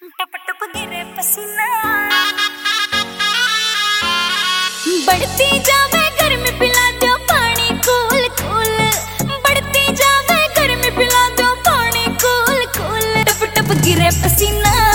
टप टप गिरे पसीना, बढ़ती जावे गर्मी पिला दो पानी कूल कूल, बढ़ती जावे गर्मी पिला दो पानी कूल कूल, टप टप गिरे पसीना।